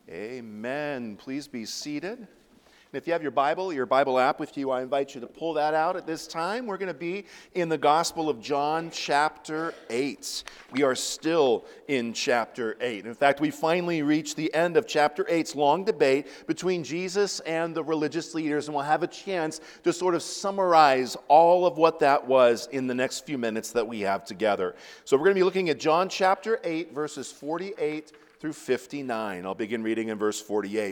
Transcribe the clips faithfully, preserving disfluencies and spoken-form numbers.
Amen. Please be seated. And if you have your Bible, your Bible app with you, I invite you to pull that out at this time. We're going to be in the Gospel of John, chapter eight. We are still in chapter eight. In fact, we finally reached the end of chapter eight's long debate between Jesus and the religious leaders, and we'll have a chance to sort of summarize all of what that was in the next few minutes that we have together. So we're going to be looking at John chapter eight, verses forty-eight through fifty-nine. I'll begin reading in verse forty-eight.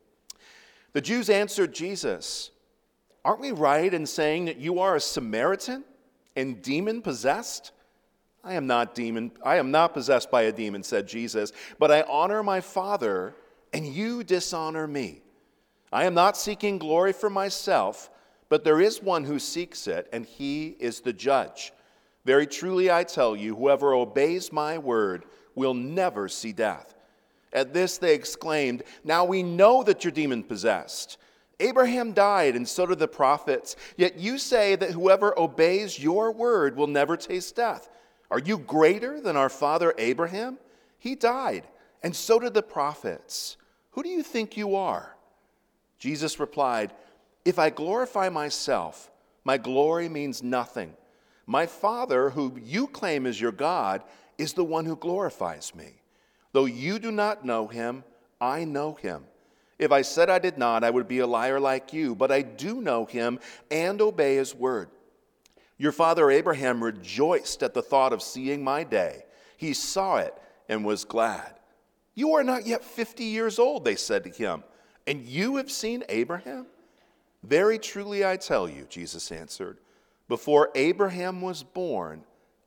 The Jews answered Jesus, "Aren't we right in saying that you are a Samaritan and demon-possessed?" I am not demon, I am not possessed by a demon," said Jesus, "but I honor my Father, and you dishonor me. I am not seeking glory for myself, but there is one who seeks it, and he is the judge. Very truly I tell you, whoever obeys my word will never see death." At this they exclaimed, "Now we know that you're demon-possessed. Abraham died, and so did the prophets. Yet you say that whoever obeys your word will never taste death. Are you greater than our father Abraham? He died, and so did the prophets. Who do you think you are?" Jesus replied, "If I glorify myself, my glory means nothing. My Father, who you claim is your God, is the one who glorifies me. Though you do not know him, I know him. If I said I did not, I would be a liar like you, but I do know him and obey his word. Your father Abraham rejoiced at the thought of seeing my day. He saw it and was glad." "You are not yet fifty years old," they said to him, "and you have seen Abraham?" "Very truly I tell you," Jesus answered, "before Abraham was born,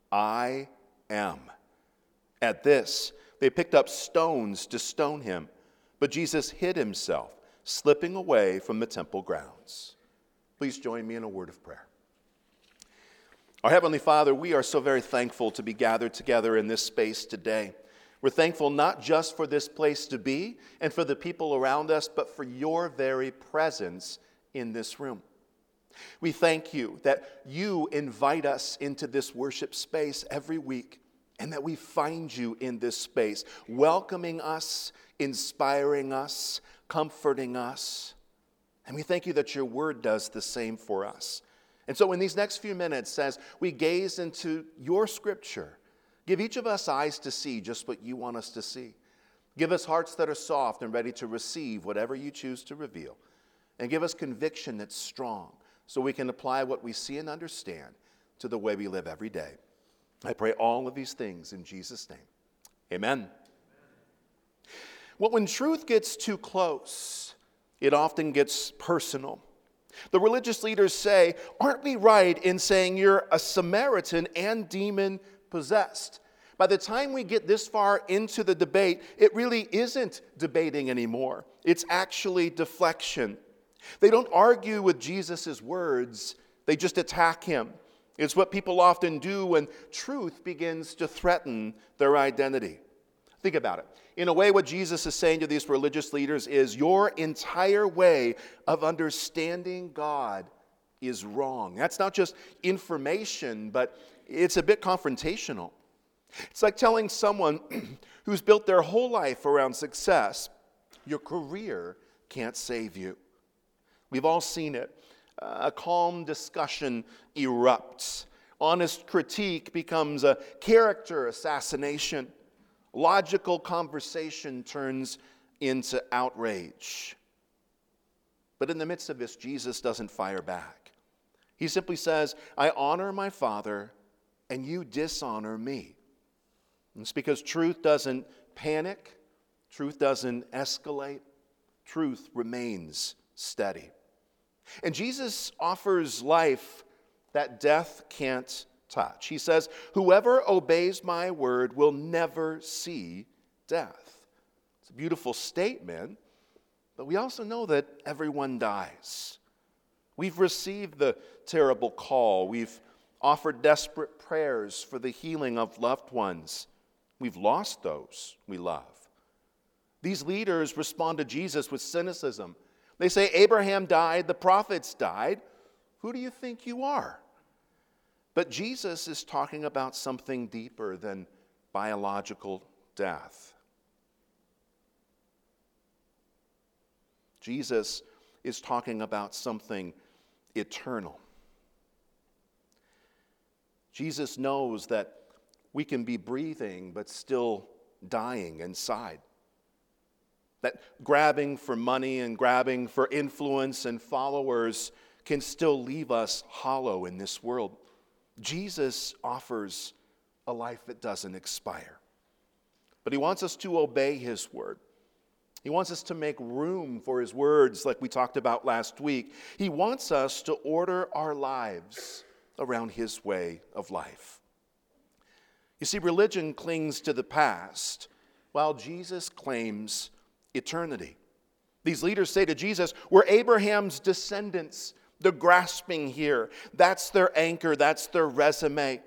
I am." At this, they picked up stones to stone him, but Jesus hid himself, slipping away from the temple grounds. Please join me in a word of prayer. Our Heavenly Father, we are so very thankful to be gathered together in this space today. We're thankful not just for this place to be and for the people around us, but for your very presence in this room. We thank you that you invite us into this worship space every week, and that we find you in this space, welcoming us, inspiring us, comforting us. And we thank you that your word does the same for us. And so in these next few minutes, as we gaze into your scripture, give each of us eyes to see just what you want us to see. Give us hearts that are soft and ready to receive whatever you choose to reveal. And give us conviction that's strong so we can apply what we see and understand to the way we live every day. I pray all of these things in Jesus' name. Amen. Well, when truth gets too close, it often gets personal. The religious leaders say, "Aren't we right in saying you're a Samaritan and demon-possessed?" By the time we get this far into the debate, it really isn't debating anymore. It's actually deflection. They don't argue with Jesus' words, they just attack him. It's what people often do when truth begins to threaten their identity. Think about it. In a way, what Jesus is saying to these religious leaders is, your entire way of understanding God is wrong. That's not just information, but it's a bit confrontational. It's like telling someone who's built their whole life around success, your career can't save you. We've all seen it. A calm discussion erupts. Honest critique becomes a character assassination. Logical conversation turns into outrage. But in the midst of this, Jesus doesn't fire back. He simply says, "I honor my Father, and you dishonor me." And it's because truth doesn't panic, truth doesn't escalate, truth remains steady. And Jesus offers life that death can't touch. He says, "Whoever obeys my word will never see death." It's a beautiful statement, but we also know that everyone dies. We've received the terrible call. We've offered desperate prayers for the healing of loved ones. We've lost those we love. These leaders respond to Jesus with cynicism. They say, "Abraham died, the prophets died. Who do you think you are?" But Jesus is talking about something deeper than biological death. Jesus is talking about something eternal. Jesus knows that we can be breathing but still dying inside. That grabbing for money and grabbing for influence and followers can still leave us hollow in this world. Jesus offers a life that doesn't expire. But he wants us to obey his word. He wants us to make room for his words like we talked about last week. He wants us to order our lives around his way of life. You see, religion clings to the past while Jesus claims eternity. These leaders say to Jesus, we're Abraham's descendants. They're grasping here. That's their anchor. That's their resume.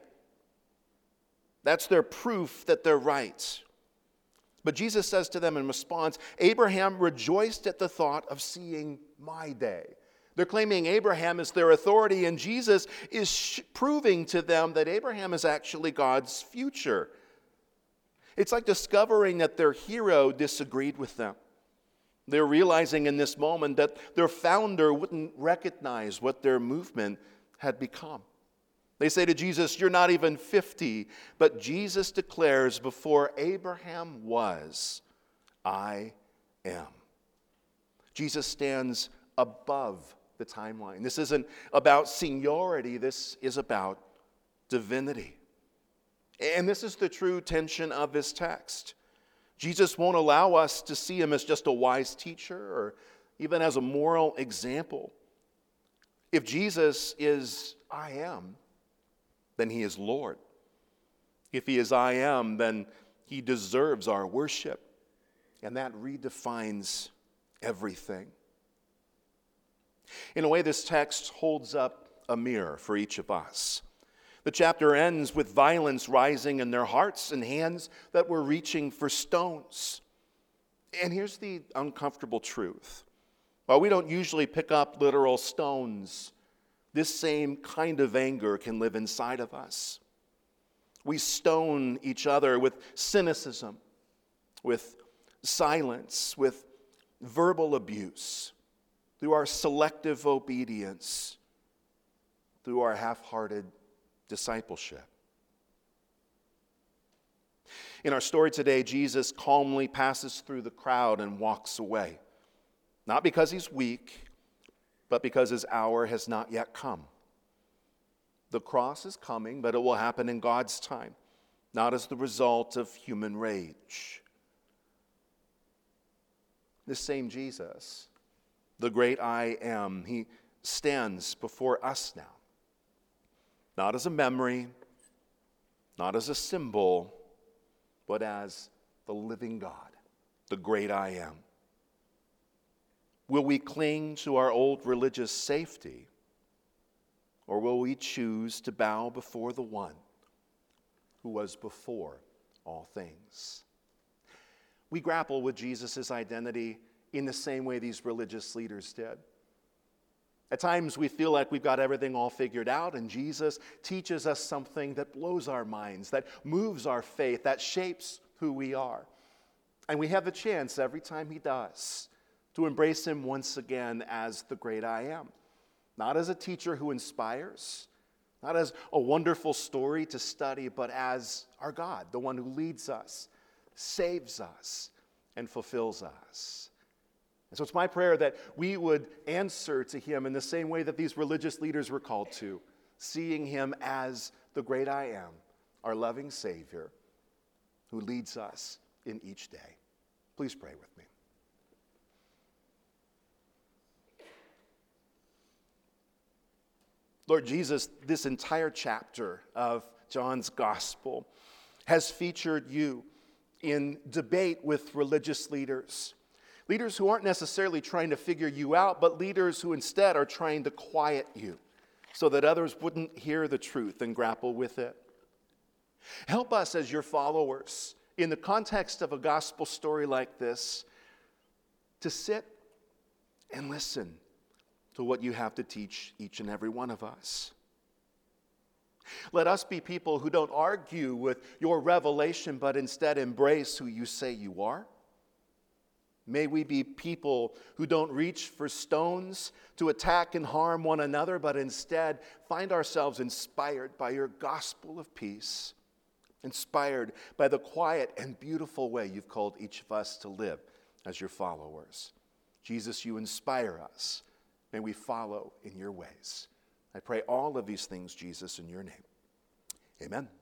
That's their proof that they're right. But Jesus says to them in response, Abraham rejoiced at the thought of seeing my day. They're claiming Abraham is their authority, and Jesus is sh- proving to them that Abraham is actually God's future. It's like discovering that their hero disagreed with them. They're realizing in this moment that their founder wouldn't recognize what their movement had become. They say to Jesus, you're not even fifty, but Jesus declares, before Abraham was, I am. Jesus stands above the timeline. This isn't about seniority, this is about divinity. And this is the true tension of this text. Jesus won't allow us to see him as just a wise teacher or even as a moral example. If Jesus is I am, then he is Lord. If he is I am, then he deserves our worship. And that redefines everything. In a way, this text holds up a mirror for each of us. The chapter ends with violence rising in their hearts and hands that were reaching for stones. And here's the uncomfortable truth. While we don't usually pick up literal stones, this same kind of anger can live inside of us. We stone each other with cynicism, with silence, with verbal abuse, through our selective obedience, through our half-hearted discipleship. In our story today, Jesus calmly passes through the crowd and walks away. Not because he's weak, but because his hour has not yet come. The cross is coming, but it will happen in God's time, not as the result of human rage. This same Jesus, the great I am, he stands before us now. Not as a memory, not as a symbol, but as the living God, the great I am. Will we cling to our old religious safety, or will we choose to bow before the one who was before all things? We grapple with Jesus' identity in the same way these religious leaders did. At times we feel like we've got everything all figured out, and Jesus teaches us something that blows our minds, that moves our faith, that shapes who we are. And we have the chance every time he does to embrace him once again as the great I am. Not as a teacher who inspires, not as a wonderful story to study, but as our God, the one who leads us, saves us, and fulfills us. And so it's my prayer that we would answer to him in the same way that these religious leaders were called to, seeing him as the great I am, our loving Savior, who leads us in each day. Please pray with me. Lord Jesus, this entire chapter of John's Gospel has featured you in debate with religious leaders. Leaders who aren't necessarily trying to figure you out, but leaders who instead are trying to quiet you so that others wouldn't hear the truth and grapple with it. Help us as your followers, in the context of a gospel story like this, to sit and listen to what you have to teach each and every one of us. Let us be people who don't argue with your revelation, but instead embrace who you say you are. May we be people who don't reach for stones to attack and harm one another, but instead find ourselves inspired by your gospel of peace, inspired by the quiet and beautiful way you've called each of us to live as your followers. Jesus, you inspire us. May we follow in your ways. I pray all of these things, Jesus, in your name. Amen.